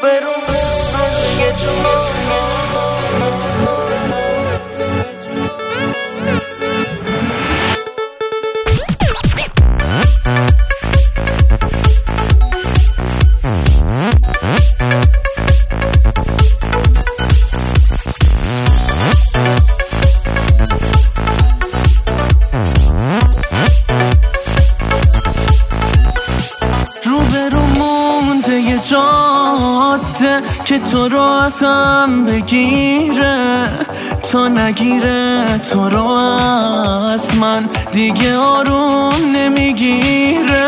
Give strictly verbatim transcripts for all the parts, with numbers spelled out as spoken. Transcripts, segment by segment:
برو یه جا جاده که تو رو ازم بگیره تا نگیره تو رو از من دیگه آروم نمیگیره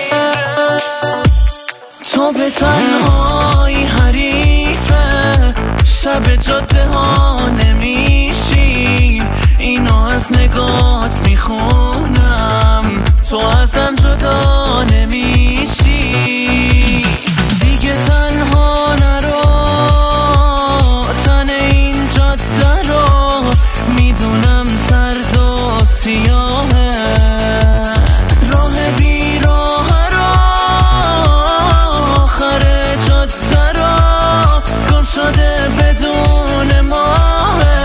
تو به تنهایی حریفه شب جاده ها نمیشی اینو از نگات میخونم تو ازم جدا نمیشی دیگه تنها نرو تن این جاده رو میدونم سرد و سیاهه راه بی راه رو آخر جاده رو گم شده بدون ماهه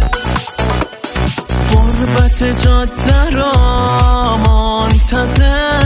جاده را منتظر